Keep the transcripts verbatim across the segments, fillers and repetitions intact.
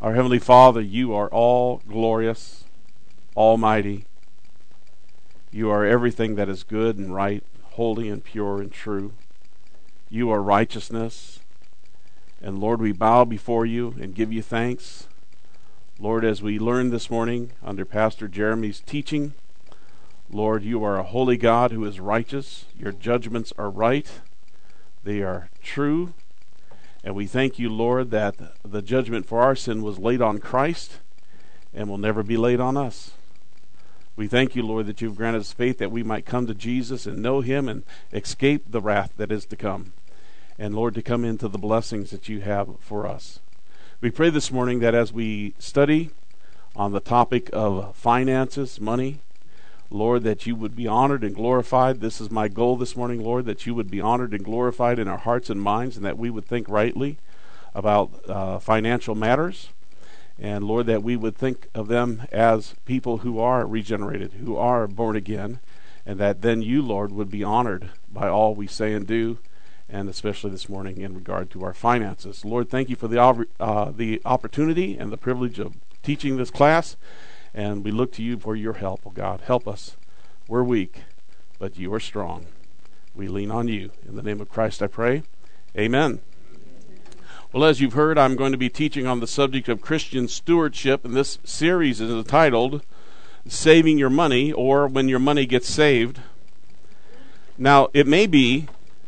Our Heavenly Father, you are all glorious, almighty. You are everything that is good and right, holy and pure and true. You are righteousness. And Lord, we bow before you and give you thanks. Lord, as we learn this morning under Pastor Jeremy's teaching, Lord, you are a holy God who is righteous. Your judgments are right. They are true. And we thank you, Lord, that the judgment for our sin was laid on Christ and will never be laid on us. We thank you, Lord, that you've granted us faith that we might come to Jesus and know him and escape the wrath that is to come. And, Lord, to come into the blessings that you have for us. We pray this morning that as we study on the topic of finances, money, Lord, that you would be honored and glorified. This is my goal this morning, Lord, that you would be honored and glorified in our hearts and minds, and that we would think rightly about uh, financial matters. And, Lord, that we would think of them as people who are regenerated, who are born again, and that then you, Lord, would be honored by all we say and do, and especially this morning in regard to our finances. Lord, thank you for the uh, the opportunity and the privilege of teaching this class. And we look to you for your help, oh God. Help us. We're weak, but you are strong. We lean on you. In the name of Christ I pray. Amen. Well, as you've heard, I'm going to be teaching on the subject of Christian stewardship, and this series is entitled Saving Your Money, or When Your Money Gets Saved. Now, it may be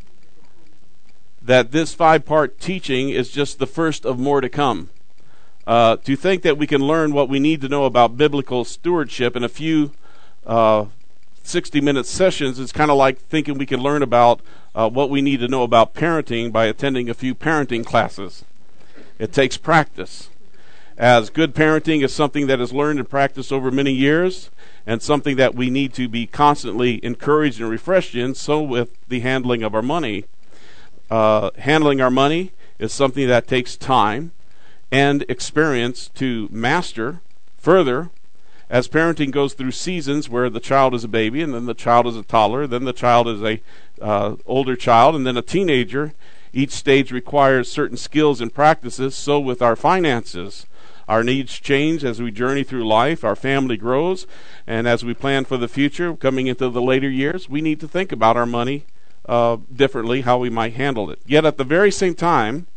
that this five-part teaching is just the first of more to come. Uh, to think that we can learn what we need to know about biblical stewardship in a few uh, sixty-minute sessions is kind of like thinking we can learn about uh, what we need to know about parenting by attending a few parenting classes. It takes practice. As good parenting is something that is learned and practiced over many years, and something that we need to be constantly encouraged and refreshed in, so with the handling of our money. Uh, handling our money is something that takes time and experience to master. Further, as parenting goes through seasons where the child is a baby, and then the child is a toddler, then the child is a uh, older child, and then a teenager, each stage requires certain skills and practices. So with our finances, our needs change as we journey through life, our family grows, and as we plan for the future, coming into the later years, we need to think about our money uh, differently, how we might handle it. Yet at the very same time,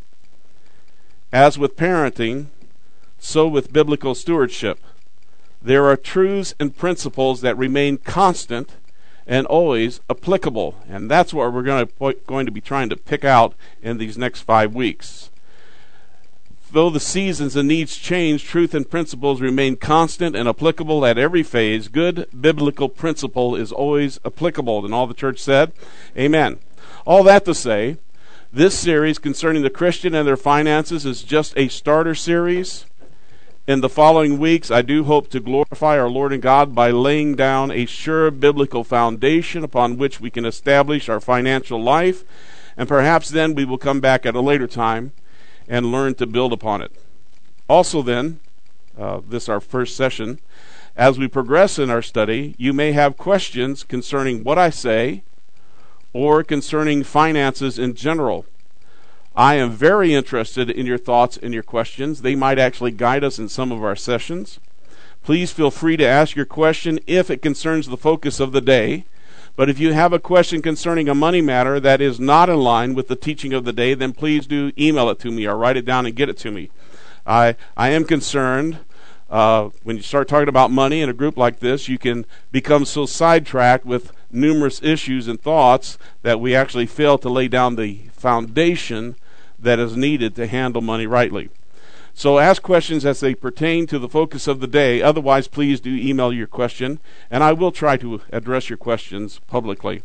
as with parenting, so with biblical stewardship, there are truths and principles that remain constant and always applicable. And that's what we're going to, going to be trying to pick out in these next five weeks. Though the seasons and needs change, truth and principles remain constant and applicable at every phase. Good biblical principle is always applicable. And all the church said, amen. All that to say, this series concerning the Christian and their finances is just a starter series. In the following weeks, I do hope to glorify our Lord and God by laying down a sure biblical foundation upon which we can establish our financial life, and perhaps then we will come back at a later time and learn to build upon it. Also then, uh, this is our first session, as we progress in our study, you may have questions concerning what I say, or concerning finances in general. I am very interested in your thoughts and your questions. They might actually guide us in some of our sessions. Please feel free to ask your question if it concerns the focus of the day. But if you have a question concerning a money matter that is not in line with the teaching of the day, then please do email it to me or write it down and get it to me. I I am concerned uh, when you start talking about money in a group like this, you can become so sidetracked with numerous issues and thoughts that we actually fail to lay down the foundation that is needed to handle money rightly. So ask questions as they pertain to the focus of the day. Otherwise, please do email your question, and I will try to address your questions publicly.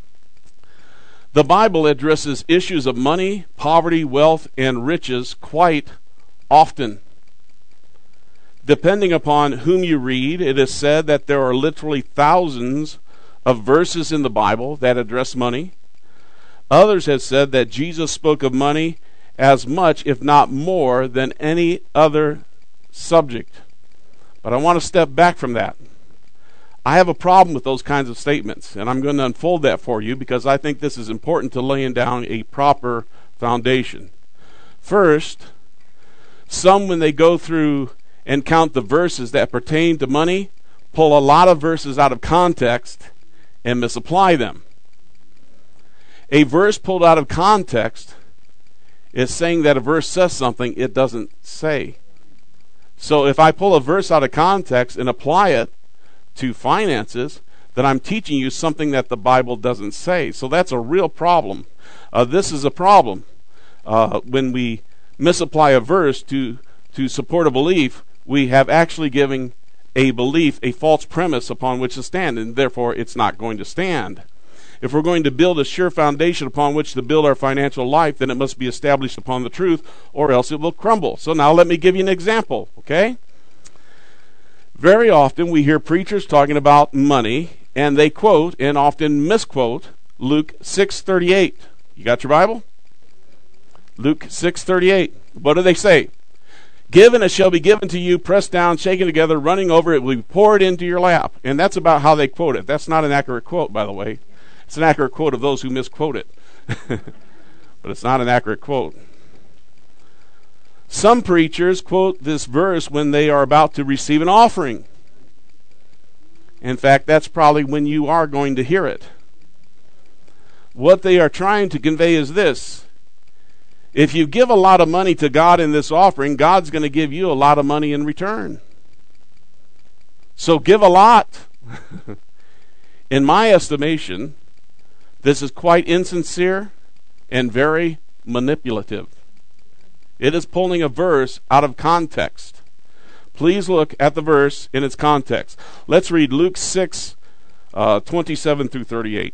The Bible addresses issues of money, poverty, wealth, and riches quite often. Depending upon whom you read, it is said that there are literally thousands of verses in the Bible that address money. Others have said that Jesus spoke of money as much, if not more, than any other subject. But I want to step back from that. I have a problem with those kinds of statements, and I'm going to unfold that for you because I think this is important to laying down a proper foundation. First, Some, when they go through and count the verses that pertain to money, pull a lot of verses out of context and misapply them. A verse pulled out of context is saying that a verse says something it doesn't say. So if I pull a verse out of context and apply it to finances, then I'm teaching you something that the Bible doesn't say. So that's a real problem. Uh, this is a problem. Uh, when we misapply a verse to, to support a belief, we have actually given a belief a false premise upon which to stand, and therefore it's not going to stand. If we're going to build a sure foundation upon which to build our financial life, then it must be established upon the truth, or else it will crumble. So now let me give you an example, okay? Very often we hear preachers talking about money, and they quote, and often misquote, Luke six thirty-eight. You got your Bible? Luke six thirty-eight. What do they say? Give and it shall be given to you, pressed down, shaken together, running over, it will be poured into your lap. And that's about how they quote it. That's not an accurate quote, by the way. It's an accurate quote of those who misquote it. But it's not an accurate quote. Some preachers quote this verse when they are about to receive an offering. In fact, that's probably when you are going to hear it. What they are trying to convey is this. If you give a lot of money to God in this offering, God's going to give you a lot of money in return. So give a lot. In my estimation, this is quite insincere and very manipulative. It is pulling a verse out of context. Please look at the verse in its context. Let's read Luke six, uh, twenty-seven through thirty-eight.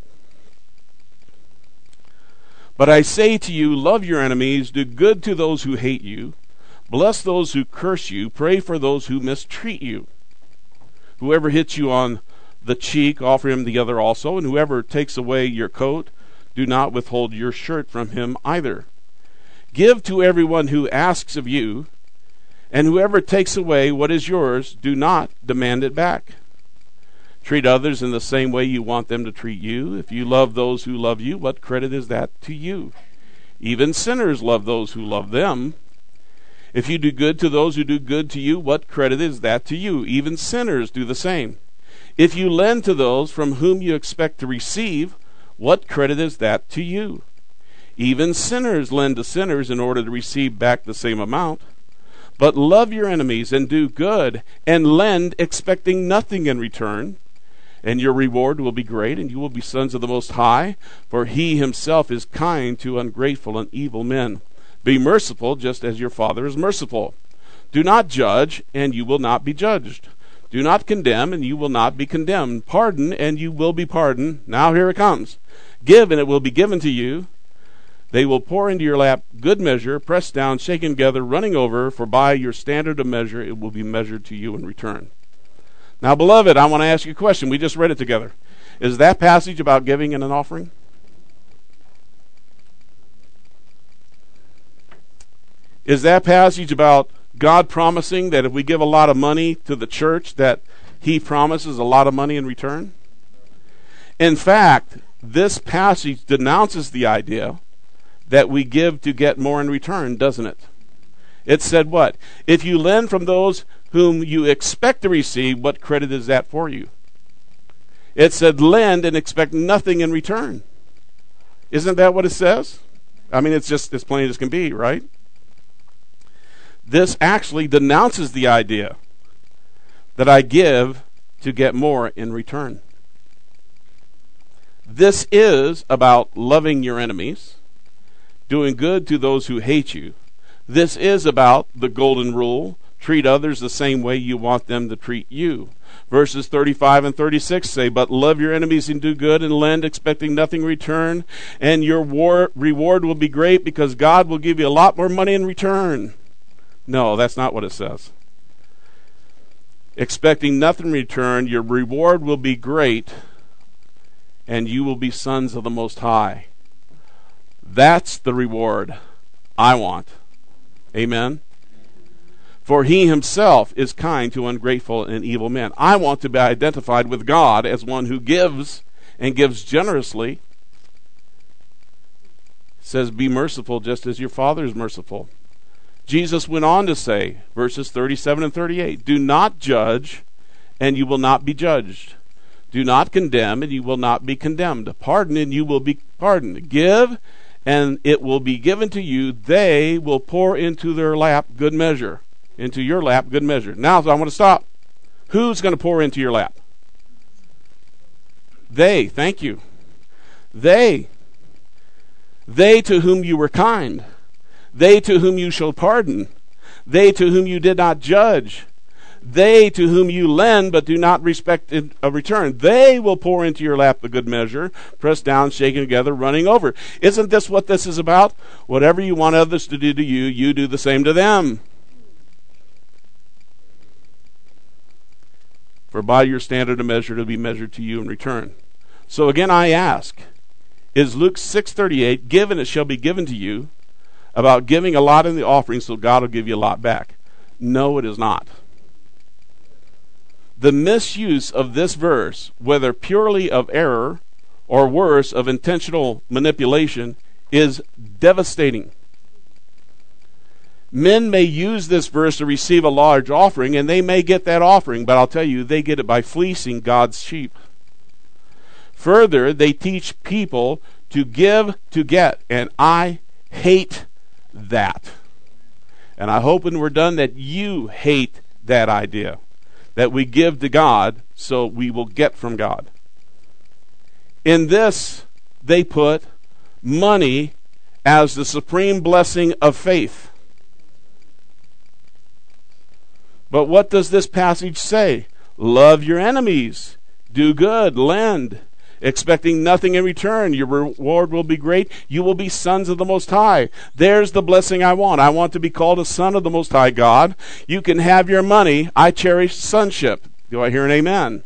But I say to you, love your enemies, do good to those who hate you, bless those who curse you, pray for those who mistreat you. Whoever hits you on the cheek, offer him the other also, and whoever takes away your coat, do not withhold your shirt from him either. Give to everyone who asks of you, and whoever takes away what is yours, do not demand it back. Treat others in the same way you want them to treat you. If you love those who love you, what credit is that to you? Even sinners love those who love them. If you do good to those who do good to you, what credit is that to you? Even sinners do the same. If you lend to those from whom you expect to receive, what credit is that to you? Even sinners lend to sinners in order to receive back the same amount. But love your enemies and do good, and lend expecting nothing in return. And your reward will be great, and you will be sons of the Most High, for he himself is kind to ungrateful and evil men. Be merciful, just as your Father is merciful. Do not judge, and you will not be judged. Do not condemn, and you will not be condemned. Pardon, and you will be pardoned. Now here it comes. Give, and it will be given to you. They will pour into your lap good measure, pressed down, shaken together, running over, for by your standard of measure it will be measured to you in return. Now, beloved, I want to ask you a question. We just read it together. Is that passage about giving and an offering? Is that passage about God promising that if we give a lot of money to the church, that he promises a lot of money in return? In fact, this passage denounces the idea that we give to get more in return, doesn't it? It said what? If you lend from those whom you expect to receive, what credit is that for you? It said lend and expect nothing in return. Isn't that what it says? I mean, it's just as plain as can be, right? This actually denounces the idea that I give to get more in return. This is about loving your enemies, doing good to those who hate you. This is about the golden rule. Treat others the same way you want them to treat you. Verses thirty-five and thirty-six say, but love your enemies and do good and lend, expecting nothing in return, and your war- reward will be great because God will give you a lot more money in return. No, that's not what it says. Expecting nothing in return, your reward will be great, and you will be sons of the Most High. That's the reward I want. Amen? For he himself is kind to ungrateful and evil men. I want to be identified with God as one who gives and gives generously. It says, be merciful just as your Father is merciful. Jesus went on to say, verses thirty-seven and thirty-eight, do not judge, and you will not be judged. Do not condemn, and you will not be condemned. Pardon, and you will be pardoned. Give, and it will be given to you. They will pour into their lap good measure. Into your lap good measure. Now, so I want to stop. Who's going to pour into your lap? They. Thank you. They. They to whom you were kind. They to whom you shall pardon. They to whom you did not judge. They to whom you lend but do not respect a return. They will pour into your lap the good measure, pressed down, shaken together, running over. Isn't this what this is about? Whatever you want others to do to you, you do the same to them. For by your standard of measure to be measured to you in return. So again I ask, is Luke six thirty-eight, given it shall be given to you, about giving a lot in the offering so God will give you a lot back? No, it is not. The misuse of this verse, whether purely of error or worse, of intentional manipulation, is devastating. Men may use this verse to receive a large offering, and they may get that offering, but I'll tell you, they get it by fleecing God's sheep. Further, they teach people to give to get, and I hate that. And I hope when we're done that you hate that idea, that we give to God so we will get from God. In this, they put money as the supreme blessing of faith. But what does this passage say? Love your enemies, do good, lend, expecting nothing in return. Your reward will be great. You will be sons of the Most High. There's the blessing I want. I want to be called a son of the Most High God. You can have your money. I cherish sonship. Do I hear an amen?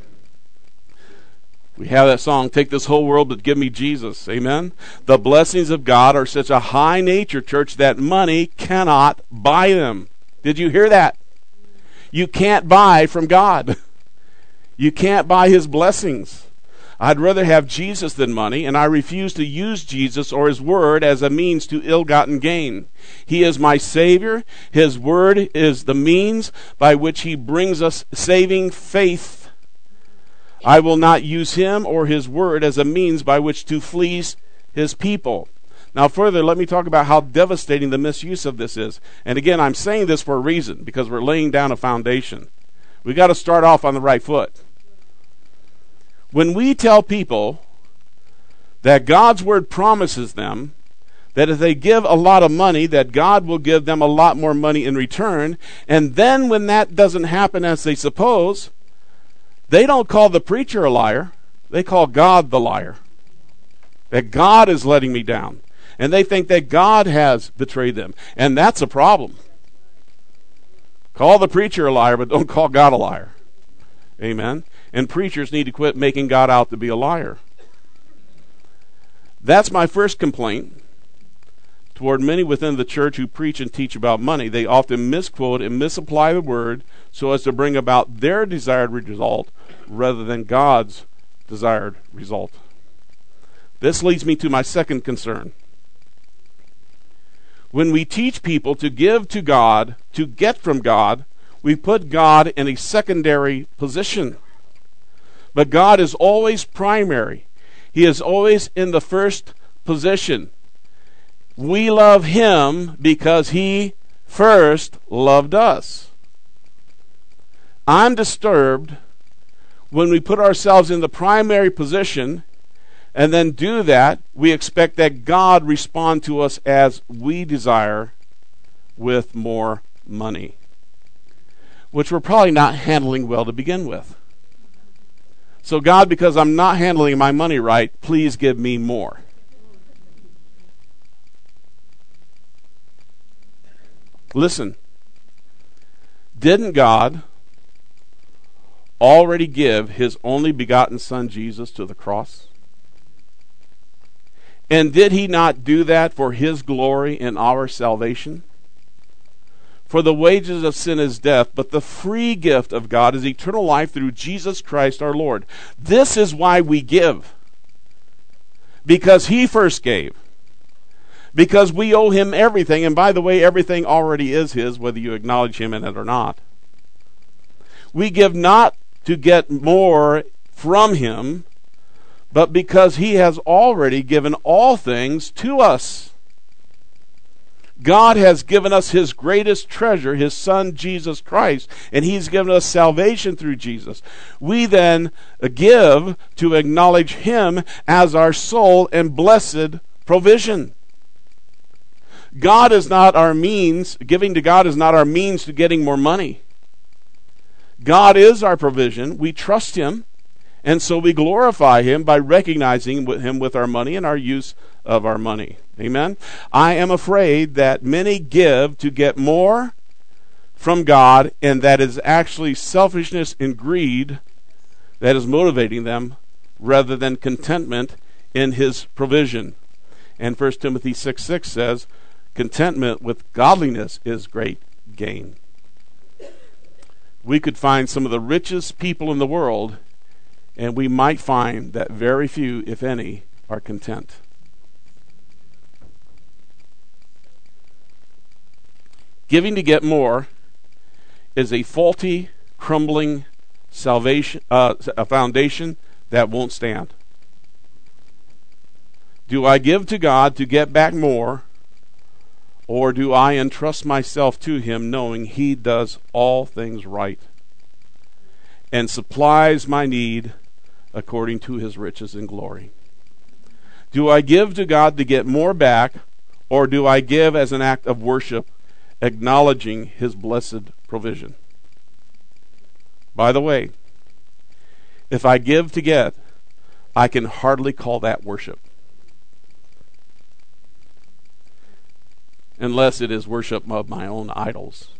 We have that song, take this whole world but give me Jesus. Amen? The blessings of God are such a high nature, church, that money cannot buy them. Did you hear that? You can't buy from God. You can't buy his blessings. I'd rather have Jesus than money, and I refuse to use Jesus or his word as a means to ill-gotten gain. He is my Savior. His word is the means by which he brings us saving faith. I will not use him or his word as a means by which to fleece his people. Now further, let me talk about how devastating the misuse of this is. And again, I'm saying this for a reason, because we're laying down a foundation. We've got to start off on the right foot. When we tell people that God's word promises them that if they give a lot of money, that God will give them a lot more money in return, and then when that doesn't happen as they suppose, they don't call the preacher a liar, they call God the liar. That God is letting me down. And they think that God has betrayed them. And that's a problem. Call the preacher a liar, but don't call God a liar. Amen. And preachers need to quit making God out to be a liar. That's my first complaint toward many within the church who preach and teach about money. They often misquote and misapply the word so as to bring about their desired result rather than God's desired result. This leads me to my second concern. When we teach people to give to God, to get from God, we put God in a secondary position. But God is always primary. He is always in the first position. We love him because he first loved us. I'm disturbed when we put ourselves in the primary position and then do that, we expect that God respond to us as we desire with more money, which we're probably not handling well to begin with. So God, because I'm not handling my money right, please give me more. Listen, didn't God already give his only begotten son Jesus to the cross? And did he not do that for his glory and our salvation? For the wages of sin is death, but the free gift of God is eternal life through Jesus Christ our Lord. This is why we give. Because he first gave. because we owe him everything. And by the way, everything already is his, whether you acknowledge him in it or not. We give not to get more from him, but because he has already given all things to us. God has given us his greatest treasure, his Son, Jesus Christ, and he's given us salvation through Jesus. We then give to acknowledge him as our sole and blessed provision. God is not our means, giving to God is not our means to getting more money. God is our provision. We trust him, and so we glorify him by recognizing him with our money and our use of our money. Amen? I am afraid that many give to get more from God, and that is actually selfishness and greed that is motivating them rather than contentment in his provision. And First Timothy six six says, contentment with godliness is great gain. We could find some of the richest people in the world, and we might find that very few, if any, are content. Giving to get more is a faulty, crumbling salvation, uh, a foundation that won't stand. Do I give to God to get back more, or do I entrust myself to him knowing he does all things right and supplies my need according to his riches and glory? Do I give to God to get more back, or do I give as an act of worship, acknowledging his blessed provision? By the way, if I give to get, I can hardly call that worship, unless it is worship of my own idols.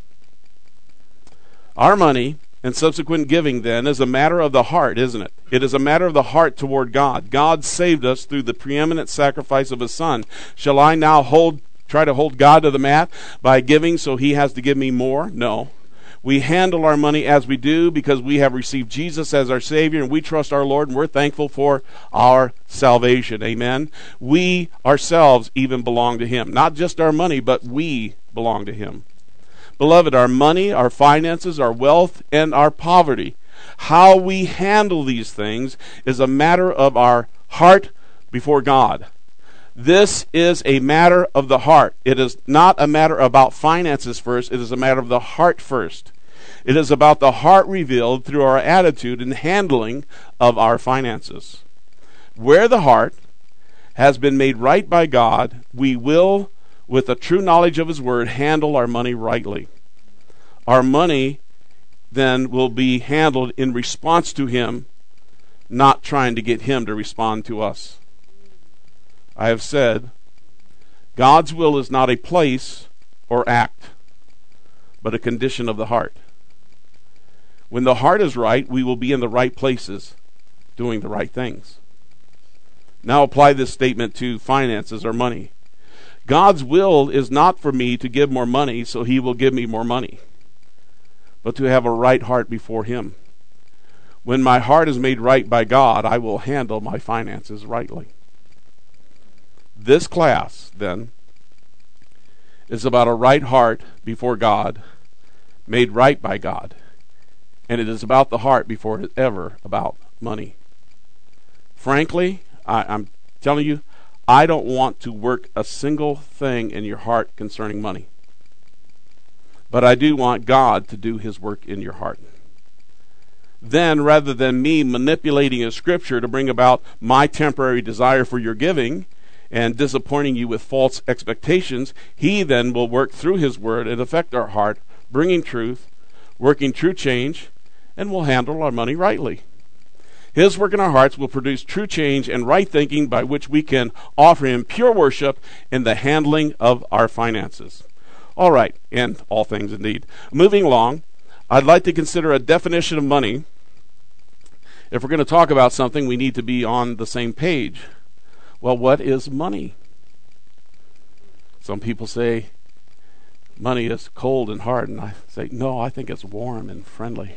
Our money and subsequent giving, then, is a matter of the heart, isn't it? It is a matter of the heart toward God. God saved us through the preeminent sacrifice of his Son. Shall I now hold, try to hold God to the mat by giving so he has to give me more? No. We handle our money as we do because we have received Jesus as our Savior, and we trust our Lord, and we're thankful for our salvation. Amen? We ourselves even belong to him. Not just our money, but we belong to him. Beloved, our money, our finances, our wealth, and our poverty, how we handle these things is a matter of our heart before God. This is a matter of the heart. It is not a matter about finances first. It is a matter of the heart first. It is about the heart revealed through our attitude and handling of our finances. Where the heart has been made right by God, we will, with a true knowledge of his word, handle our money rightly. Our money then will be handled in response to him, not trying to get him to respond to us. I have said, God's will is not a place or act, but a condition of the heart. When the heart is right, we will be in the right places, doing the right things. Now apply this statement to finances or money. God's will is not for me to give more money so he will give me more money, but to have a right heart before him. When my heart is made right by God, I will handle my finances rightly. This class, then, is about a right heart before God, made right by God. And it is about the heart before it is ever about money. Frankly, I, I'm telling you, I don't want to work a single thing in your heart concerning money. But I do want God to do his work in your heart. Then, rather than me manipulating a scripture to bring about my temporary desire for your giving and disappointing you with false expectations, he then will work through his word and affect our heart, bringing truth, working true change, and will handle our money rightly. His work in our hearts will produce true change and right thinking by which we can offer him pure worship in the handling of our finances. All right, and all things indeed. Moving along, I'd like to consider a definition of money. If we're going to talk about something, we need to be on the same page. Well, what is money? Some people say money is cold and hard, and I say, no, I think it's warm and friendly.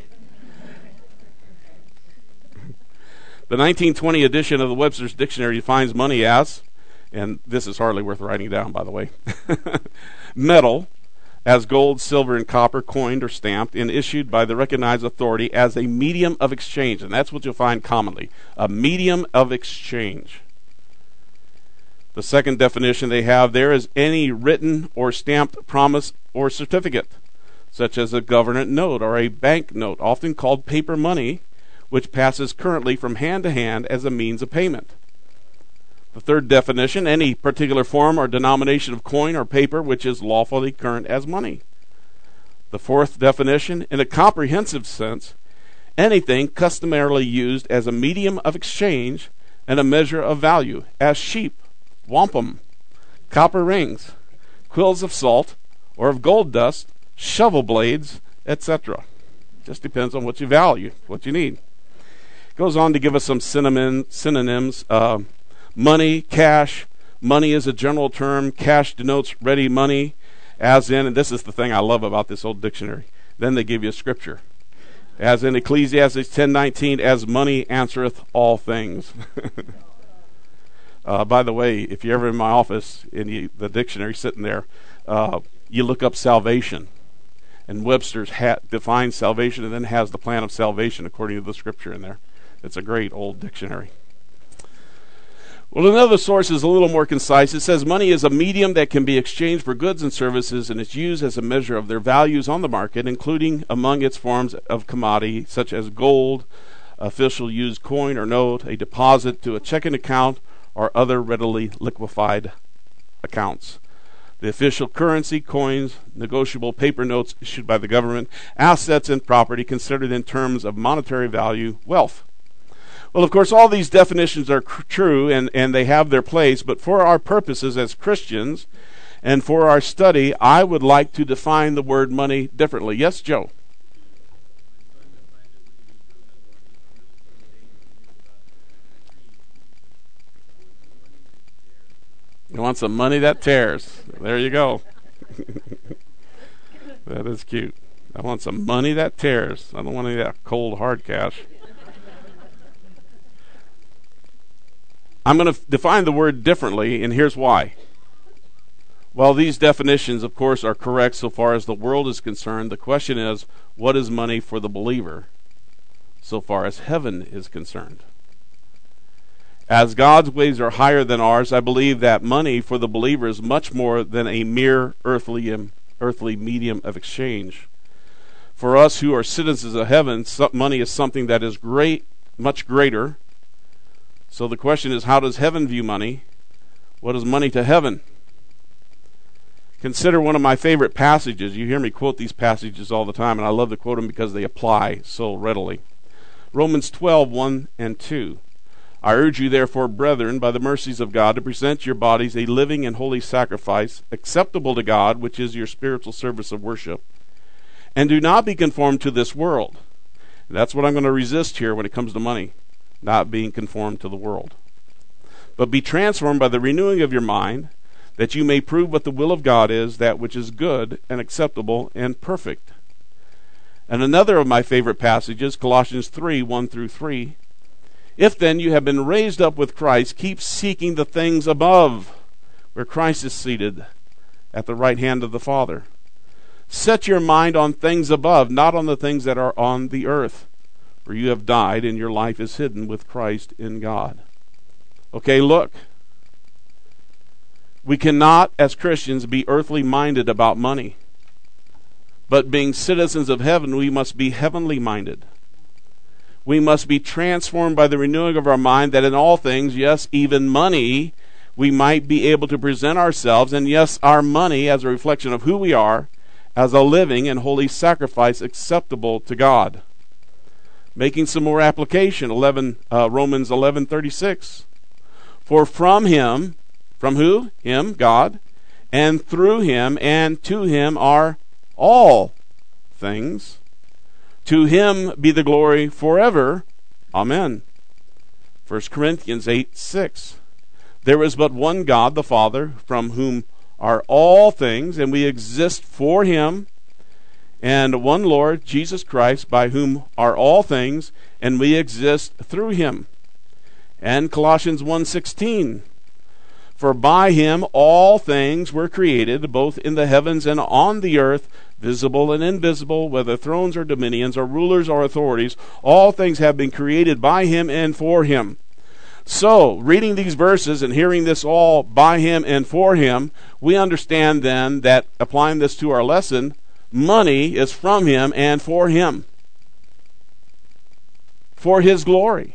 The nineteen twenty edition of the Webster's Dictionary defines money as And this is hardly worth writing down, by the way. Metal, as gold, silver, and copper, coined or stamped and issued by the recognized authority as a medium of exchange. And that's what you'll find commonly, a medium of exchange. The second definition they have there is any written or stamped promise or certificate, such as a government note or a bank note, often called paper money, which passes currently from hand to hand as a means of payment. The third definition, any particular form or denomination of coin or paper which is lawfully current as money. The fourth definition, in a comprehensive sense, anything customarily used as a medium of exchange and a measure of value, as sheep, wampum, copper rings, quills of salt, or of gold dust, shovel blades, et cetera. Just depends on what you value, what you need. Goes on to give us some synonym, synonyms. Uh, money, cash. Money is a general term. Cash denotes ready money, as in, and this is the thing I love about this old dictionary, then they give you a scripture. As in Ecclesiastes ten nineteen, as money answereth all things. uh, by the way, if you're ever in my office, and you, the dictionary sitting there, uh, you look up salvation. And Webster's ha- defines salvation and then has the plan of salvation according to the scripture in there. It's a great old dictionary. Well, another source is a little more concise. It says money is a medium that can be exchanged for goods and services, and is used as a measure of their values on the market, including among its forms of commodity, such as gold, official used coin or note, a deposit to a checking account, or other readily liquefied accounts. The official currency, coins, negotiable paper notes issued by the government, assets and property considered in terms of monetary value, wealth. Well, of course, all these definitions are cr- true and, and they have their place, but for our purposes as Christians and for our study, I would like to define the word money differently. Yes, Joe? You want some money that tears. There you go. That is cute. I want some money that tears. I don't want any of that cold, hard cash. I'm going to f- define the word differently, and here's why. Well, these definitions, of course, are correct so far as the world is concerned. The question is, what is money for the believer so far as heaven is concerned? As God's ways are higher than ours, I believe that money for the believer is much more than a mere earthly, um, earthly medium of exchange. For us who are citizens of heaven, so money is something that is great, much greater. So the question is, how does heaven view money? What is money to heaven? Consider one of my favorite passages. You hear me quote these passages all the time, and I love to quote them because they apply so readily. Romans twelve, one and two. I urge you, therefore, brethren, by the mercies of God, to present your bodies a living and holy sacrifice, acceptable to God, which is your spiritual service of worship. And do not be conformed to this world. That's what I'm going to resist here when it comes to money, not being conformed to the world. But be transformed by the renewing of your mind, that you may prove what the will of God is, that which is good and acceptable and perfect. And another of my favorite passages, Colossians three, one through three. If then you have been raised up with Christ, keep seeking the things above, where Christ is seated at the right hand of the Father. Set your mind on things above, not on the things that are on the earth, for you have died, and your life is hidden with Christ in God. Okay, look. We cannot, as Christians, be earthly minded about money. But being citizens of heaven, we must be heavenly minded. We must be transformed by the renewing of our mind, that in all things, yes, even money, we might be able to present ourselves, and yes, our money as a reflection of who we are, as a living and holy sacrifice acceptable to God. Making some more application, eleven, uh, Romans eleven thirty-six. For from him, from who? Him, God, and through him and to him are all things. To him be the glory forever. Amen. First Corinthians eight six. There is but one God, the Father, from whom are all things, and we exist for him, and one Lord, Jesus Christ, by whom are all things, and we exist through him. And Colossians one sixteen. For by him all things were created, both in the heavens and on the earth, visible and invisible, whether thrones or dominions or rulers or authorities. All things have been created by him and for him. So, reading these verses and hearing this all by him and for him, we understand then that, applying this to our lesson, money is from him and for him, for his glory.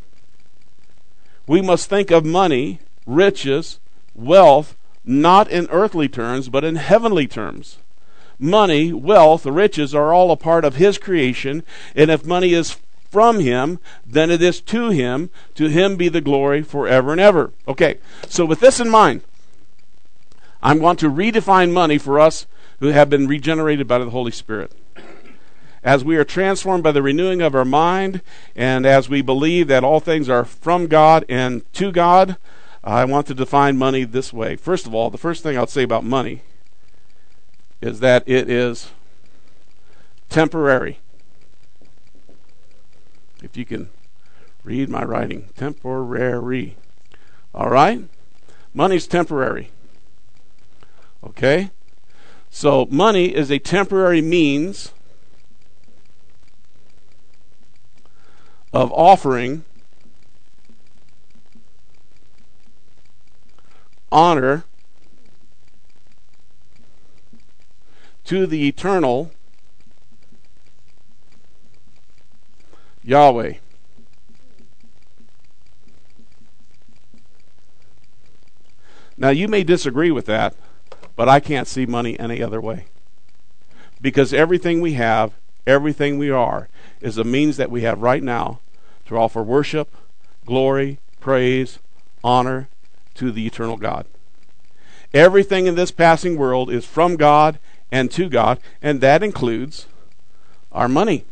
We must think of money, riches, wealth, not in earthly terms, but in heavenly terms. Money, wealth, riches are all a part of his creation, and if money is from him, then it is to him. To him be the glory forever and ever. Okay, so with this in mind, I want to redefine money for us who have been regenerated by the Holy Spirit. As we are transformed by the renewing of our mind, and as we believe that all things are from God and to God, I want to define money this way. First of all, the first thing I'll say about money is that it is temporary. If you can read my writing, temporary. All right? Money's temporary. Okay? So money is a temporary means of offering honor to the eternal Yahweh. Now you may disagree with that, but I can't see money any other way. Because everything we have, everything we are, is a means that we have right now to offer worship, glory, praise, honor to the eternal God. Everything in this passing world is from God and to God, and that includes our money.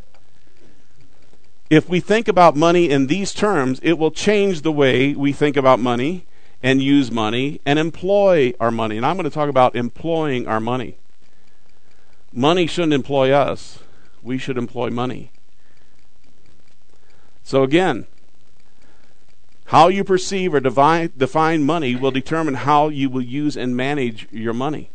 If we think about money in these terms, it will change the way we think about money and use money and employ our money. And I'm going to talk about employing our money. Money shouldn't employ us. We should employ money. So again, how you perceive or divine, define money will determine how you will use and manage your money.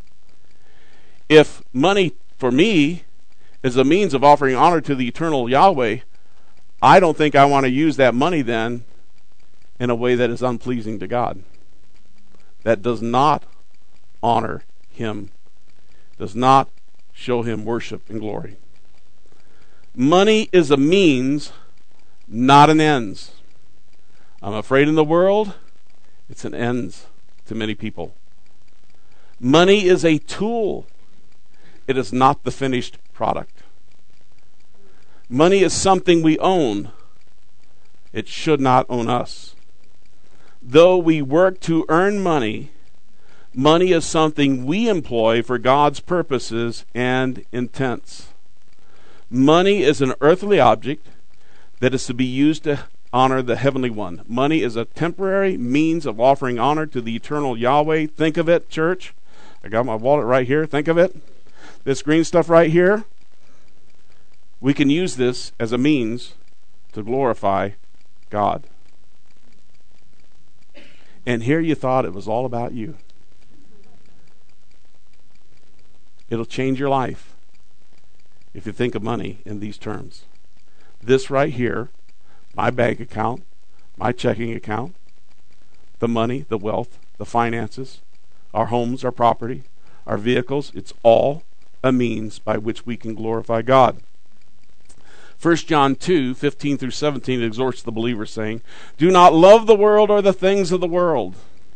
If money, for me, is a means of offering honor to the eternal Yahweh, I don't think I want to use that money then in a way that is unpleasing to God. That does not honor him, does not show him worship and glory. Money is a means, not an ends. I'm afraid in the world, it's an ends to many people. Money is a tool. It is not the finished product. Money is something we own. It should not own us. Though we work to earn money, money is something we employ for God's purposes and intents. Money is an earthly object that is to be used to honor the heavenly one. Money is a temporary means of offering honor to the eternal Yahweh. Think of it, church. I got my wallet right here. Think of it. This green stuff right here. We can use this as a means to glorify God. And here you thought it was all about you. It'll change your life if you think of money in these terms. This right here, my bank account, my checking account, the money, the wealth, the finances, our homes, our property, our vehicles, it's all a means by which we can glorify God. First John two, fifteen through seventeen exhorts the believer saying, "Do not love the world or the things of the world.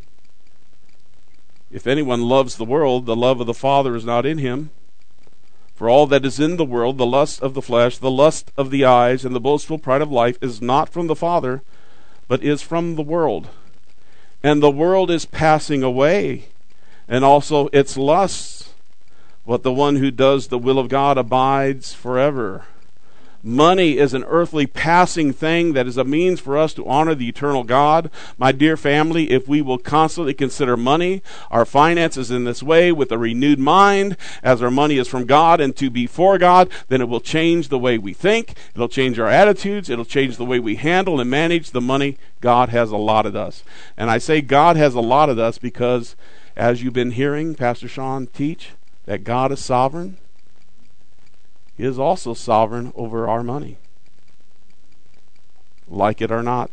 If anyone loves the world, the love of the Father is not in him. For all that is in the world, the lust of the flesh, the lust of the eyes, and the boastful pride of life is not from the Father, but is from the world. And the world is passing away, and also its lusts. But the one who does the will of God abides forever. Money is an earthly passing thing that is a means for us to honor the eternal God. My dear family, if we will constantly consider money, our finances in this way with a renewed mind, as our money is from God and to be for God, then it will change the way we think, it'll change our attitudes, it'll change the way we handle and manage the money God has allotted us. And I say God has allotted us because, as you've been hearing Pastor Sean teach, that God is sovereign. He is also sovereign over our money, like it or not.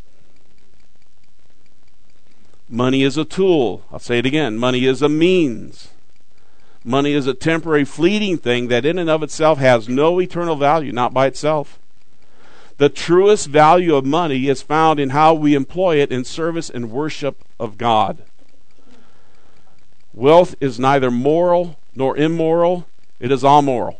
Money is a tool. I'll say it again. Money is a means. Money is a temporary, fleeting thing that in and of itself has no eternal value, not by itself. The truest value of money is found in how we employ it in service and worship of God. Wealth is neither moral nor immoral. It is all moral.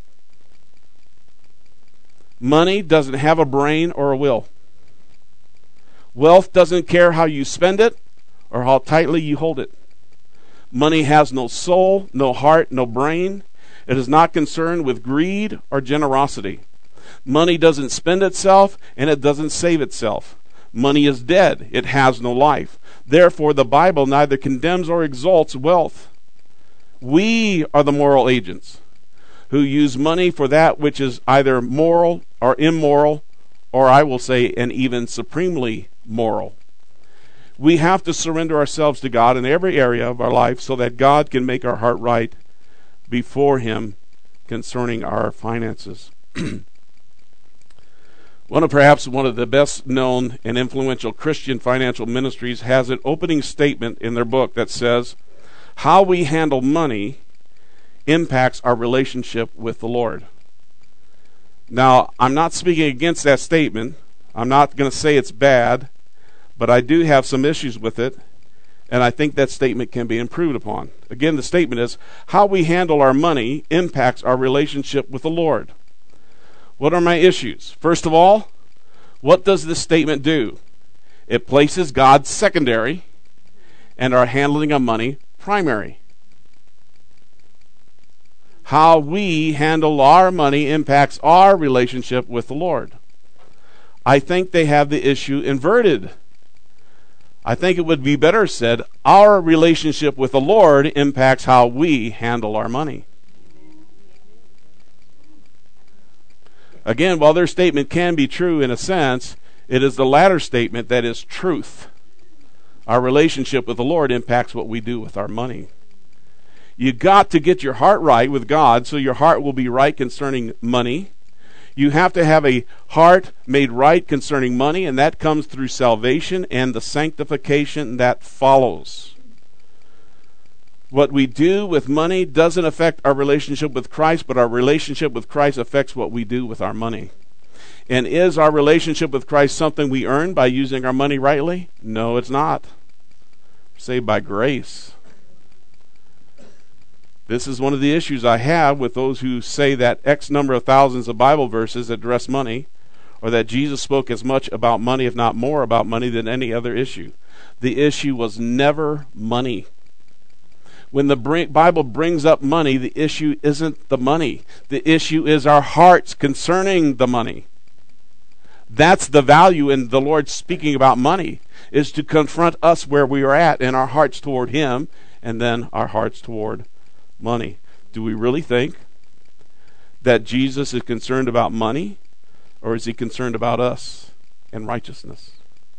Money doesn't have a brain or a will. Wealth doesn't care how you spend it or how tightly you hold it. Money has no soul, no heart, no brain. It is not concerned with greed or generosity. Money doesn't spend itself, and it doesn't save itself. Money is dead. It has no life. Therefore, the Bible neither condemns or exalts wealth. We are the moral agents who use money for that which is either moral or immoral, or I will say, and even supremely moral. We have to surrender ourselves to God in every area of our life so that God can make our heart right before Him concerning our finances. One of perhaps one of the best known and influential Christian financial ministries has an opening statement in their book that says, how we handle money impacts our relationship with the Lord. Now, I'm not speaking against that statement. I'm not going to say it's bad, but I do have some issues with it, and I think that statement can be improved upon. Again, the statement is, how we handle our money impacts our relationship with the Lord. What are my issues? First of all, what does this statement do? It places God secondary and our handling of money primary. How we handle our money impacts our relationship with the Lord. I think they have the issue inverted. I think it would be better said, our relationship with the Lord impacts how we handle our money. Again, while their statement can be true in a sense, it is the latter statement that is truth. Our relationship with the Lord impacts what we do with our money. You got to get your heart right with God so your heart will be right concerning money. You have to have a heart made right concerning money, and that comes through salvation and the sanctification that follows. What we do with money doesn't affect our relationship with Christ, but our relationship with Christ affects what we do with our money. And is our relationship with Christ something we earn by using our money rightly? No, it's not. We're saved by grace. This is one of the issues I have with those who say that X number of thousands of Bible verses address money, or that Jesus spoke as much about money, if not more about money, than any other issue. The issue was never money. When the Bible brings up money, the issue isn't the money. The issue is our hearts concerning the money. That's the value in the Lord speaking about money, is to confront us where we are at in our hearts toward Him, and then our hearts toward money. Do we really think that Jesus is concerned about money, or is He concerned about us and righteousness?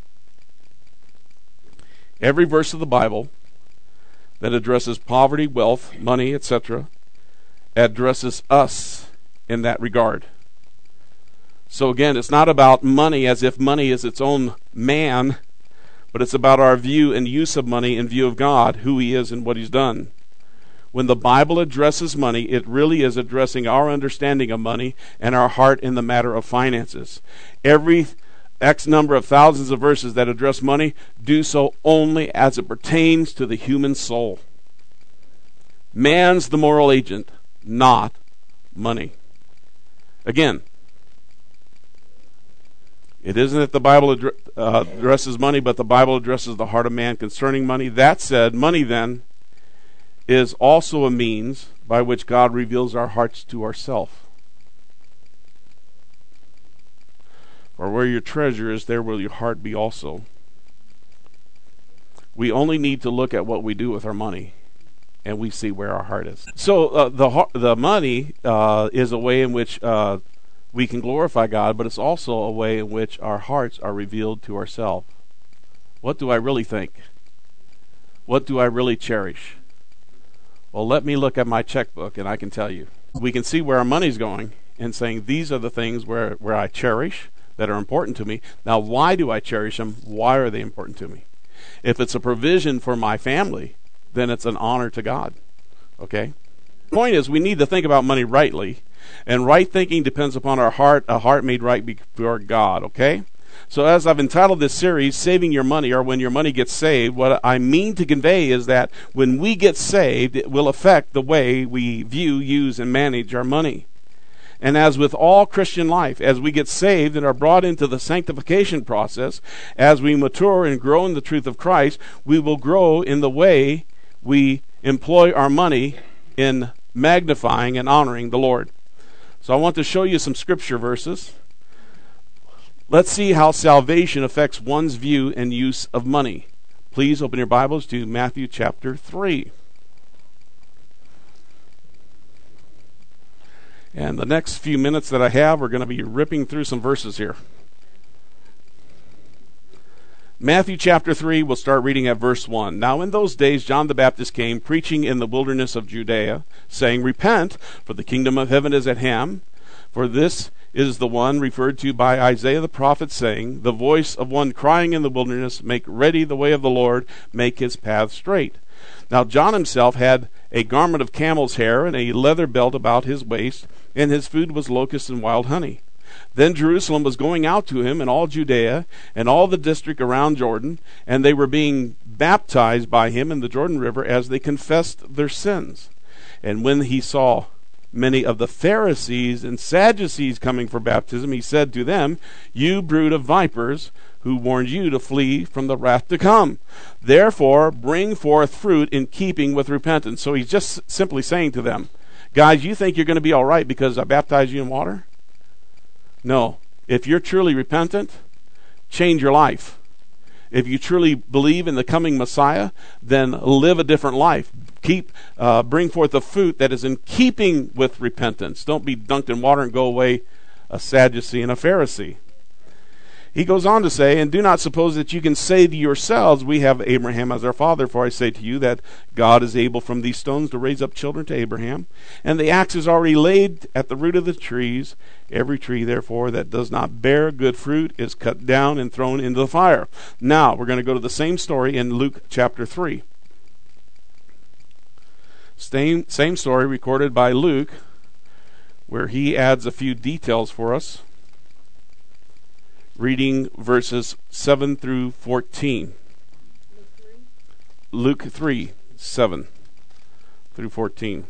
Every verse of the Bible that addresses poverty, wealth, money, et cetera, addresses us in that regard. So again, it's not about money as if money is its own man, but it's about our view and use of money in view of God, who He is and what He's done. When the Bible addresses money, it really is addressing our understanding of money and our heart in the matter of finances. Every X number of thousands of verses that address money do so only as it pertains to the human soul. Man's the moral agent, not money. Again, it isn't that the Bible addre- uh, addresses money, but the Bible addresses the heart of man concerning money. That said, money then is also a means by which God reveals our hearts to ourselves. For where your treasure is, there will your heart be also. We only need to look at what we do with our money, and we see where our heart is. So uh, the the money uh, is a way in which uh, we can glorify God, but it's also a way in which our hearts are revealed to ourselves. What do I really think? What do I really cherish? Well, let me look at my checkbook, and I can tell you. We can see where our money's going and saying, these are the things where, where I cherish, that are important to me. Now, why do I cherish them? Why are they important to me? If it's a provision for my family, then it's an honor to God. Okay? The point is, we need to think about money rightly, and right thinking depends upon our heart, a heart made right before God. Okay? So as I've entitled this series, Saving Your Money, or When Your Money Gets Saved, what I mean to convey is that when we get saved, it will affect the way we view, use, and manage our money. And as with all Christian life, as we get saved and are brought into the sanctification process, as we mature and grow in the truth of Christ, we will grow in the way we employ our money in magnifying and honoring the Lord. So I want to show you some scripture verses. Let's see how salvation affects one's view and use of money. Please open your Bibles to Matthew chapter three. And the next few minutes that I have, we're going to be ripping through some verses here. Matthew chapter three, we'll start reading at verse one. Now in those days John the Baptist came, preaching in the wilderness of Judea, saying, Repent, for the kingdom of heaven is at hand. For this is the one referred to by Isaiah the prophet, saying, The voice of one crying in the wilderness, Make ready the way of the Lord, make his path straight. Now John himself had a garment of camel's hair and a leather belt about his waist, and his food was locusts and wild honey. Then Jerusalem was going out to him, and all Judea, and all the district around Jordan, and they were being baptized by him in the Jordan River as they confessed their sins. And when he saw many of the Pharisees and Sadducees coming for baptism, he said to them, You brood of vipers, who warned you to flee from the wrath to come? Therefore bring forth fruit in keeping with repentance. So he's just simply saying to them, guys, you think you're going to be all right because I baptized you in water? No. If you're truly repentant, change your life. If you truly believe in the coming Messiah, then live a different life. Keep, uh, bring forth a fruit that is in keeping with repentance. Don't be dunked in water and go away a Sadducee and a Pharisee. He goes on to say, And do not suppose that you can say to yourselves, We have Abraham as our father, for I say to you that God is able from these stones to raise up children to Abraham. And the axe is already laid at the root of the trees. Every tree, therefore, that does not bear good fruit is cut down and thrown into the fire. Now, we're going to go to the same story in Luke chapter three. Same, same story recorded by Luke, where he adds a few details for us. Reading verses seven through fourteen. Luke three, seven through fourteen.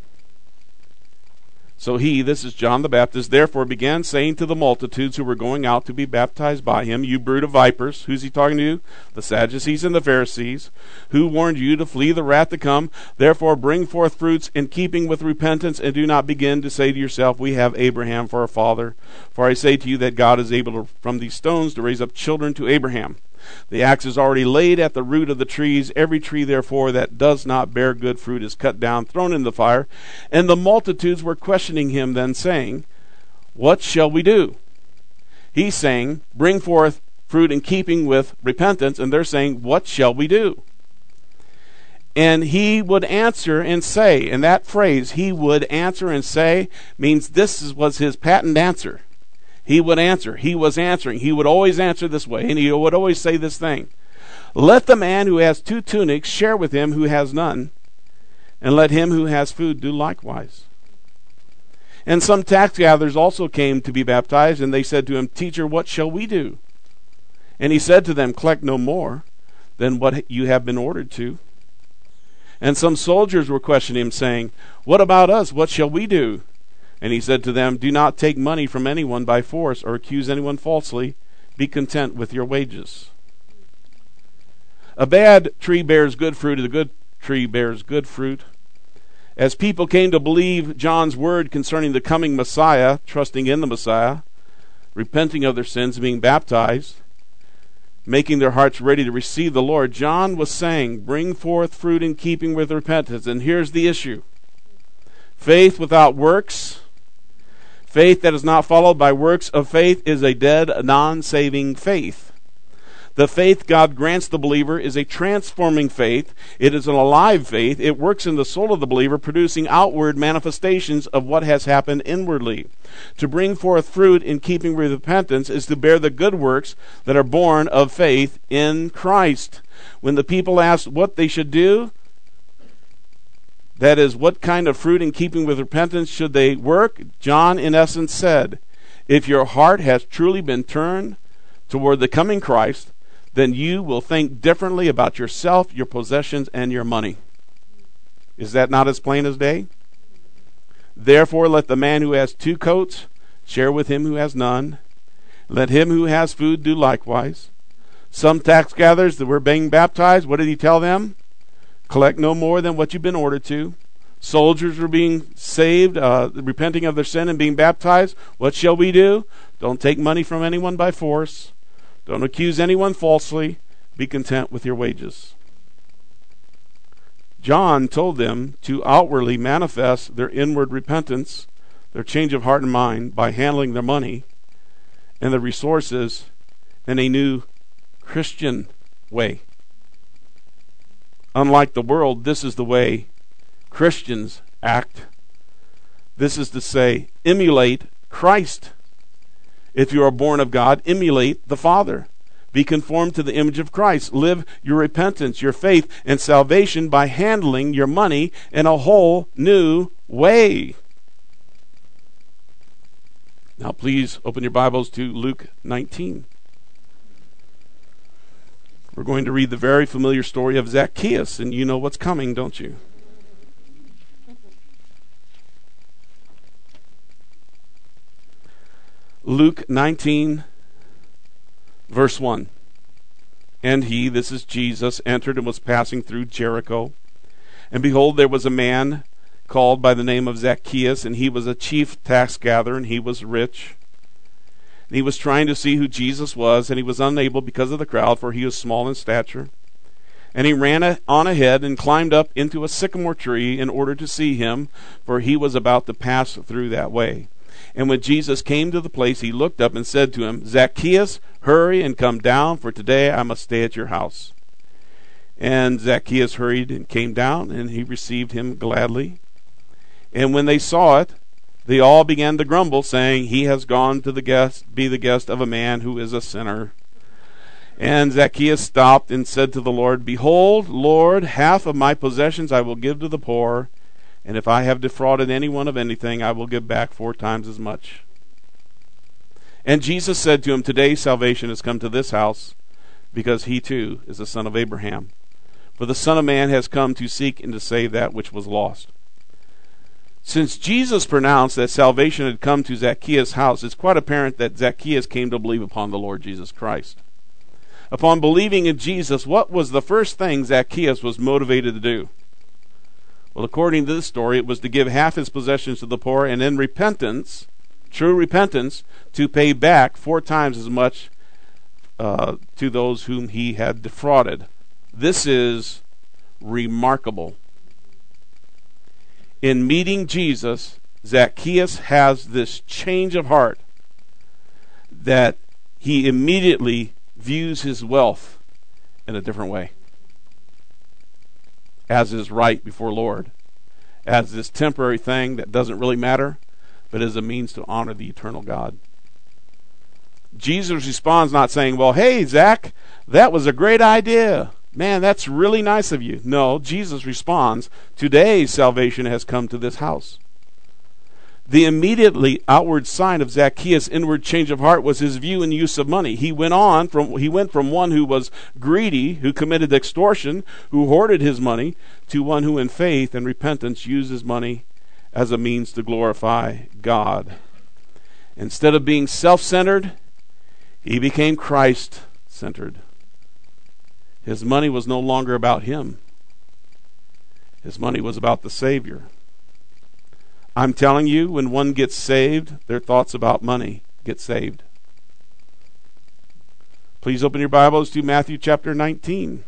So he, this is John the Baptist, therefore began saying to the multitudes who were going out to be baptized by him, You brood of vipers. Who's he talking to? The Sadducees and the Pharisees, who warned you to flee the wrath to come. Therefore bring forth fruits in keeping with repentance, and do not begin to say to yourself, We have Abraham for our father. For I say to you that God is able to, from these stones to raise up children to Abraham. The axe is already laid at the root of the trees. Every tree, therefore, that does not bear good fruit is cut down, thrown in the fire. And the multitudes were questioning him then, saying, What shall we do? He's saying, Bring forth fruit in keeping with repentance. And they're saying, What shall we do? And he would answer and say, and that phrase, he would answer and say, means this was his patent answer. He would answer. He was answering. He would always answer this way, and he would always say this thing. Let the man who has two tunics share with him who has none, and let him who has food do likewise. And some tax gatherers also came to be baptized, and they said to him, Teacher, what shall we do? And he said to them, Collect no more than what you have been ordered to. And some soldiers were questioning him, saying, What about us? What shall we do? And he said to them, Do not take money from anyone by force or accuse anyone falsely. Be content with your wages. A bad tree bears good fruit, and a good tree bears good fruit. As people came to believe John's word concerning the coming Messiah, trusting in the Messiah, repenting of their sins, being baptized, making their hearts ready to receive the Lord, John was saying, bring forth fruit in keeping with repentance. And here's the issue. Faith without works, faith that is not followed by works of faith, is a dead, non-saving faith. The faith God grants the believer is a transforming faith. It is an alive faith. It works in the soul of the believer, producing outward manifestations of what has happened inwardly. To bring forth fruit in keeping with repentance is to bear the good works that are born of faith in Christ. When the people asked what they should do, that is, what kind of fruit in keeping with repentance should they work, John in essence said, if your heart has truly been turned toward the coming Christ, then you will think differently about yourself, your possessions, and your money. Is that not as plain as day? Therefore, let the man who has two coats share with him who has none. Let him who has food do likewise. Some tax gatherers that were being baptized, what did he tell them? Collect no more than what you've been ordered to. Soldiers were being saved, uh, repenting of their sin and being baptized. What shall we do? Don't take money from anyone by force. Don't accuse anyone falsely. Be content with your wages. John told them to outwardly manifest their inward repentance, their change of heart and mind, by handling their money and the resources in a new Christian way. Unlike the world, this is the way Christians act. This is to say, emulate Christ. If you are born of God, emulate the Father. Be conformed to the image of Christ. Live your repentance, your faith, and salvation by handling your money in a whole new way. Now please open your Bibles to Luke nineteen. We're going to read the very familiar story of Zacchaeus, and you know what's coming, don't you? Luke nineteen, verse one. And he, this is Jesus, entered and was passing through Jericho. And behold, there was a man called by the name of Zacchaeus, and he was a chief tax gatherer, and he was rich. And he was trying to see who Jesus was, and he was unable because of the crowd, for he was small in stature. And he ran a- on ahead and climbed up into a sycamore tree in order to see him, for he was about to pass through that way. And when Jesus came to the place, he looked up and said to him, Zacchaeus, hurry and come down, for today I must stay at your house. And Zacchaeus hurried and came down, and he received him gladly. And when they saw it, they all began to grumble, saying, he has gone to the guest, be the guest of a man who is a sinner. And Zacchaeus stopped and said to the Lord, Behold, Lord, half of my possessions I will give to the poor, and if I have defrauded anyone of anything, I will give back four times as much. And Jesus said to him, Today salvation has come to this house, because he too is the son of Abraham. For the Son of Man has come to seek and to save that which was lost. Since Jesus pronounced that salvation had come to Zacchaeus' house, it's quite apparent that Zacchaeus came to believe upon the Lord Jesus Christ. Upon believing in Jesus, what was the first thing Zacchaeus was motivated to do? Well, according to this story, it was to give half his possessions to the poor, and in repentance, true repentance, to pay back four times as much uh, to those whom he had defrauded. This is remarkable. In meeting Jesus, Zacchaeus has this change of heart that he immediately views his wealth in a different way, as is right before Lord, as this temporary thing that doesn't really matter, but as a means to honor the eternal God. Jesus responds not saying, well, hey, Zach, that was a great idea. Man, that's really nice of you. No, Jesus responds, today salvation has come to this house. The immediately outward sign of Zacchaeus' inward change of heart was his view and use of money. He went on from he went from one who was greedy, who committed extortion, who hoarded his money, to one who in faith and repentance uses money as a means to glorify God. Instead of being self-centered, he became Christ-centered. His money was no longer about him. His money was about the Savior. I'm telling you, when one gets saved, their thoughts about money get saved. Please open your Bibles to Matthew chapter nineteen.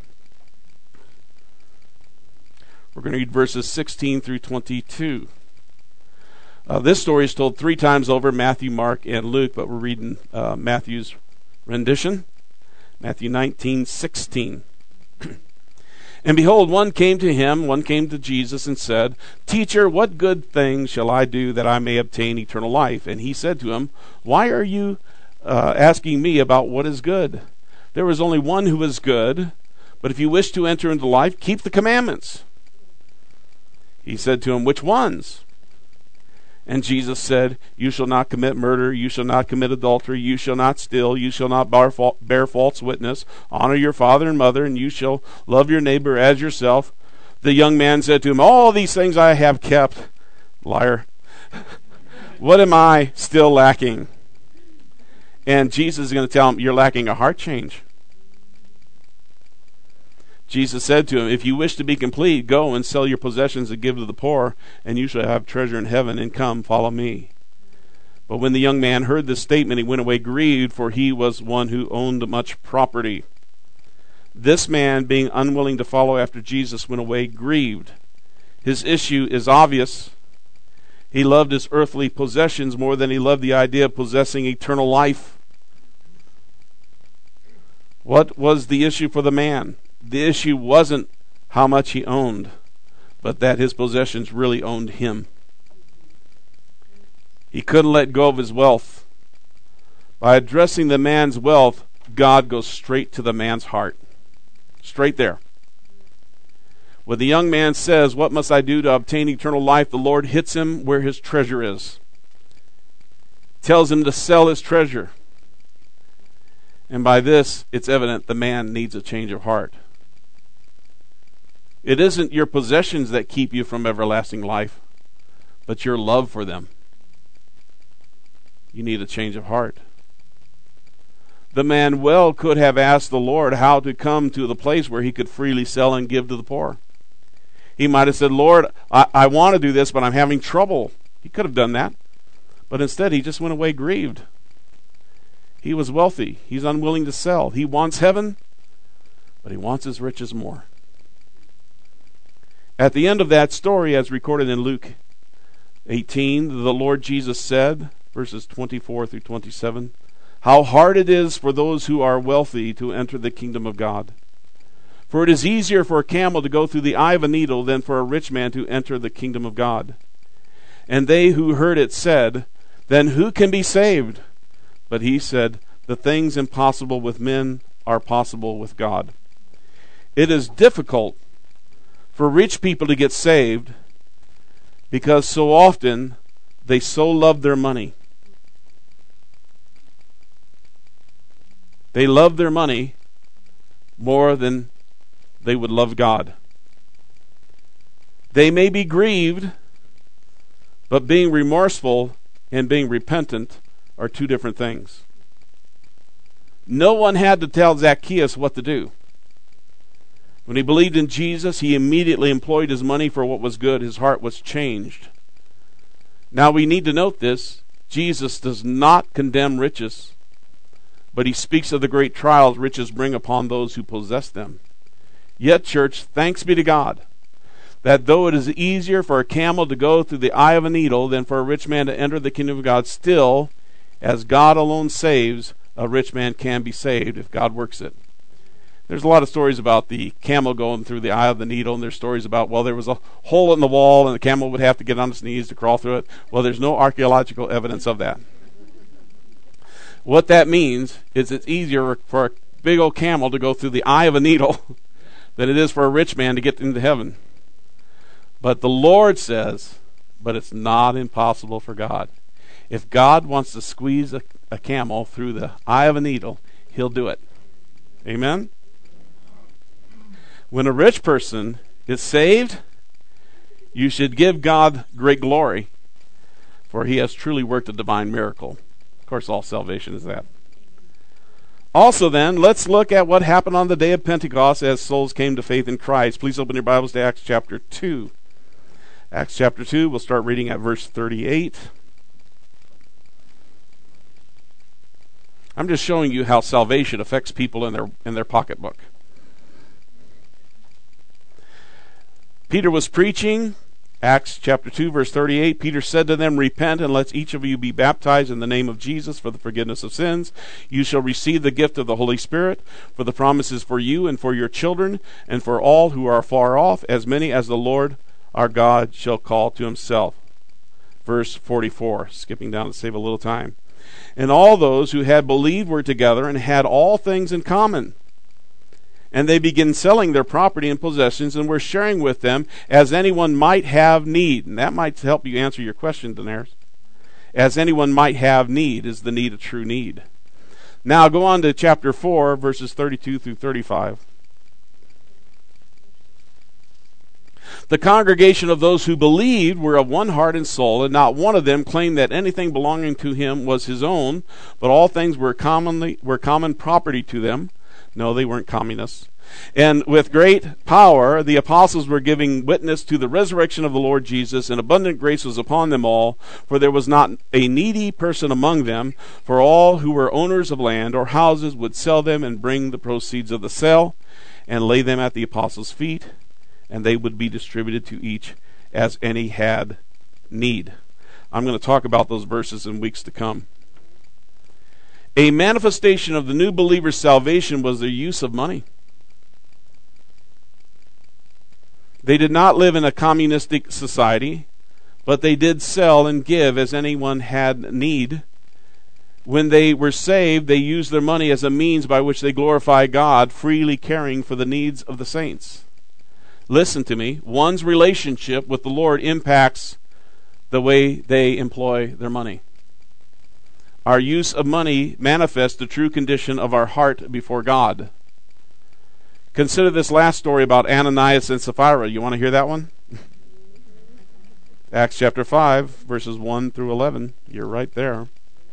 We're going to read verses sixteen through twenty-two. Uh, this story is told three times over, Matthew, Mark, and Luke, but we're reading uh, Matthew's rendition. Matthew nineteen, sixteen. And behold, one came to him, one came to Jesus and said, Teacher, what good thing shall I do that I may obtain eternal life? And he said to him, Why are you uh, asking me about what is good? There is only one who is good, but if you wish to enter into life, keep the commandments. He said to him, Which ones? And Jesus said, You shall not commit murder, you shall not commit adultery, you shall not steal, you shall not bear, fa- bear false witness, honor your father and mother, and you shall love your neighbor as yourself. The young man said to him, All these things I have kept. Liar. What am I still lacking? And Jesus is going to tell him, You're lacking a heart change. Jesus said to him, If you wish to be complete, go and sell your possessions and give to the poor, and you shall have treasure in heaven, and come, follow me. But when the young man heard this statement, he went away grieved, for he was one who owned much property. This man, being unwilling to follow after Jesus, went away grieved. His issue is obvious. He loved his earthly possessions more than he loved the idea of possessing eternal life. What was the issue for the man? The issue wasn't how much he owned, but that his possessions really owned him. He couldn't let go of his wealth. By addressing the man's wealth, God goes straight to the man's heart. Straight there. When the young man says, What must I do to obtain eternal life? The Lord hits him where his treasure is. Tells him to sell his treasure. And by this, it's evident the man needs a change of heart. It isn't your possessions that keep you from everlasting life, but your love for them. You need a change of heart. The man well could have asked the Lord how to come to the place where he could freely sell and give to the poor. He might have said, Lord, I, I want to do this, but I'm having trouble. He could have done that. But instead, he just went away grieved. He was wealthy. He's unwilling to sell. He wants heaven, but he wants his riches more. At the end of that story, as recorded in Luke eighteen, the Lord Jesus said, verses twenty-four through twenty-seven, How hard it is for those who are wealthy to enter the kingdom of God. For it is easier for a camel to go through the eye of a needle than for a rich man to enter the kingdom of God. And they who heard it said, Then who can be saved? But he said, The things impossible with men are possible with God. It is difficult for rich people to get saved because so often they so love their money. They love their money more than they would love God. They may be grieved, but being remorseful and being repentant are two different things. No one had to tell Zacchaeus what to do. When he believed in Jesus, he immediately employed his money for what was good. His heart was changed. Now we need to note this. Jesus does not condemn riches, but he speaks of the great trials riches bring upon those who possess them. Yet, church, thanks be to God, that though it is easier for a camel to go through the eye of a needle than for a rich man to enter the kingdom of God, still, as God alone saves, a rich man can be saved if God works it. There's a lot of stories about the camel going through the eye of the needle, and there's stories about, well, there was a hole in the wall, and the camel would have to get on its knees to crawl through it. Well, there's no archaeological evidence of that. What that means is it's easier for a big old camel to go through the eye of a needle than it is for a rich man to get into heaven. But the Lord says, but it's not impossible for God. If God wants to squeeze a, a camel through the eye of a needle, he'll do it. Amen? When a rich person is saved, you should give God great glory, for he has truly worked a divine miracle. Of course, all salvation is that. Also then, let's look at what happened on the day of Pentecost as souls came to faith in Christ. Please open your Bibles to Acts chapter two. Acts chapter two, we'll start reading at verse thirty-eight. I'm just showing you how salvation affects people in their in their pocketbook. Peter was preaching, Acts chapter two, verse thirty-eight. Peter said to them, "Repent, and let each of you be baptized in the name of Jesus for the forgiveness of sins. You shall receive the gift of the Holy Spirit, for the promise is for you and for your children, and for all who are far off, as many as the Lord our God shall call to himself." Verse forty-four, skipping down to save a little time. "And all those who had believed were together and had all things in common. And they began selling their property and possessions and were sharing with them as anyone might have need." And that might help you answer your question, Daenerys. As anyone might have need. Is the need a true need? Now go on to chapter four, verses thirty-two through thirty-five. "The congregation of those who believed were of one heart and soul, and not one of them claimed that anything belonging to him was his own, but all things were commonly were common property to them." No, they weren't communists. "And with great power the apostles were giving witness to the resurrection of the Lord Jesus, and abundant grace was upon them all. For there was not a needy person among them, for all who were owners of land or houses would sell them and bring the proceeds of the sale and lay them at the apostles' feet, and they would be distributed to each as any had need." I'm going to talk about those verses in weeks to come. A manifestation of the new believer's salvation was their use of money. They did not live in a communistic society, but they did sell and give as anyone had need. When they were saved, they used their money as a means by which they glorify God, freely caring for the needs of the saints. Listen to me. One's relationship with the Lord impacts the way they employ their money. Our use of money manifests the true condition of our heart before God. Consider this last story about Ananias and Sapphira. You want to hear that one? Acts chapter five, verses one through eleven. You're right there.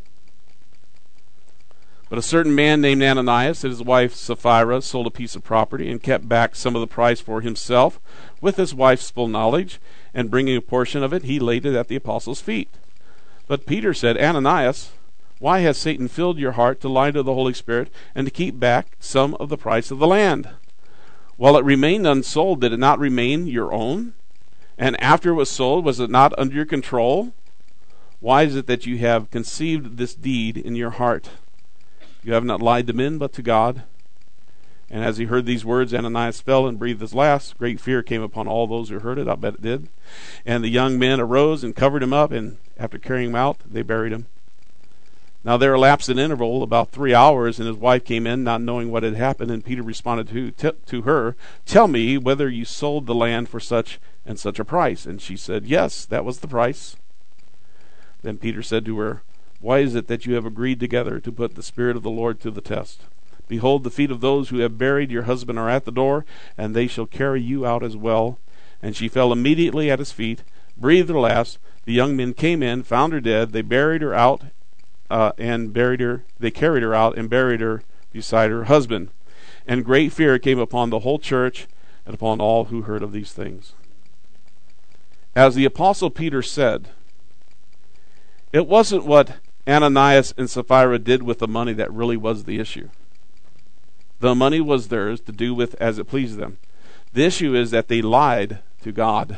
"But a certain man named Ananias and his wife Sapphira sold a piece of property and kept back some of the price for himself with his wife's full knowledge, and bringing a portion of it, he laid it at the apostles' feet. But Peter said, 'Ananias, why has Satan filled your heart to lie to the Holy Spirit and to keep back some of the price of the land? While it remained unsold, did it not remain your own? And after it was sold, was it not under your control? Why is it that you have conceived this deed in your heart? You have not lied to men, but to God.' And as he heard these words, Ananias fell and breathed his last. Great fear came upon all those who heard it. I bet it did. And the young men arose and covered him up, and after carrying him out, they buried him. Now there elapsed an interval, about three hours, and his wife came in, not knowing what had happened. And Peter responded to, t- to her, 'Tell me whether you sold the land for such and such a price.' And she said, 'Yes, that was the price.' Then Peter said to her, 'Why is it that you have agreed together to put the Spirit of the Lord to the test? Behold, the feet of those who have buried your husband are at the door, and they shall carry you out as well.' And she fell immediately at his feet, breathed her last. The young men came in, found her dead. They buried her out, uh, and buried her. They carried her out and buried her beside her husband. And great fear came upon the whole church and upon all who heard of these things." As the Apostle Peter said, it wasn't what Ananias and Sapphira did with the money that really was the issue. The money was theirs to do with as it pleased them. The issue is that they lied to God,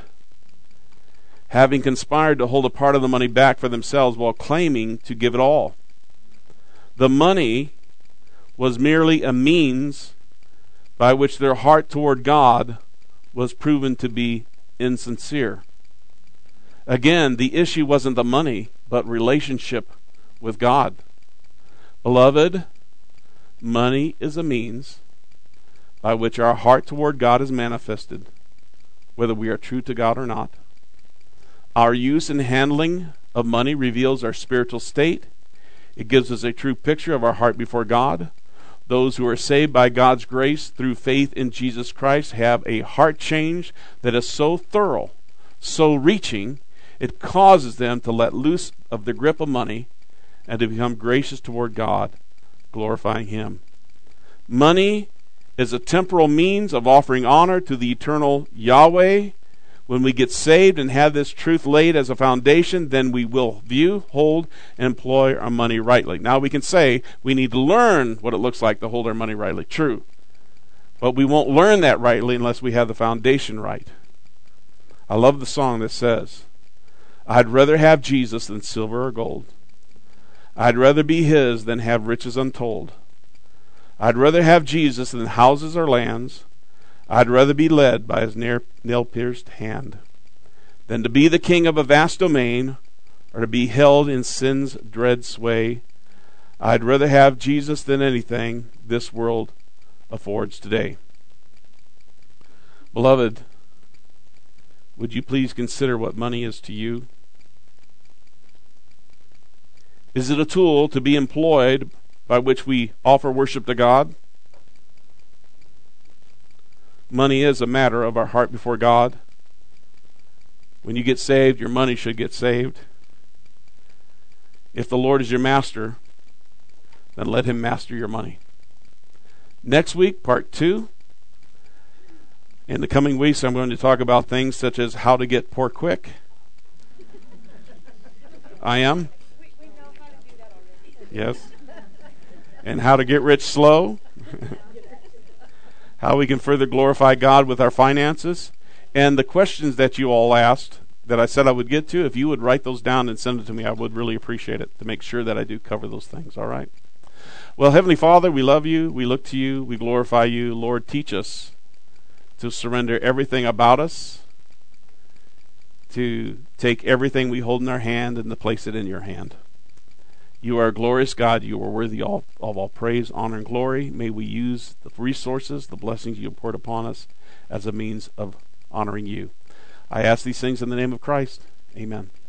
having conspired to hold a part of the money back for themselves while claiming to give it all. The money was merely a means by which their heart toward God was proven to be insincere. Again, the issue wasn't the money, but relationship with God. Beloved, money is a means by which our heart toward God is manifested, whether we are true to God or not. Our use and handling of money reveals our spiritual state. It gives us a true picture of our heart before God. Those who are saved by God's grace through faith in Jesus Christ have a heart change that is so thorough, so reaching, it causes them to let loose of the grip of money and to become gracious toward God, glorifying Him. Money is a temporal means of offering honor to the eternal Yahweh When we get saved and have this truth laid as a foundation, then we will view, hold, and employ our money rightly. Now we can say we need to learn what it looks like to hold our money rightly. True. But we won't learn that rightly unless we have the foundation right. I love the song that says, I'd rather have Jesus than silver or gold. I'd rather be his than have riches untold. I'd rather have Jesus than houses or lands. I'd rather be led by his nail-pierced hand than to be the king of a vast domain or to be held in sin's dread sway. I'd rather have Jesus than anything this world affords today. Beloved, would you please consider what money is to you? Is it a tool to be employed by which we offer worship to God? Money is a matter of our heart before God. When you get saved, your money should get saved. If the Lord is your master, then let him master your money. Next week, part two. In the coming weeks, I'm going to talk about things such as how to get poor quick. I am? We, we know how to do that already. Yes. And how to get rich slow. How we can further glorify God with our finances. And the questions that you all asked that I said I would get to, if you would write those down and send it to me, I would really appreciate it to make sure that I do cover those things. All right? Well, Heavenly Father, we love you. We look to you. We glorify you. Lord, teach us to surrender everything about us, to take everything we hold in our hand and to place it in your hand. You are a glorious God. You are worthy of, of all praise, honor, and glory. May we use the resources, the blessings you have poured upon us as a means of honoring you. I ask these things in the name of Christ. Amen.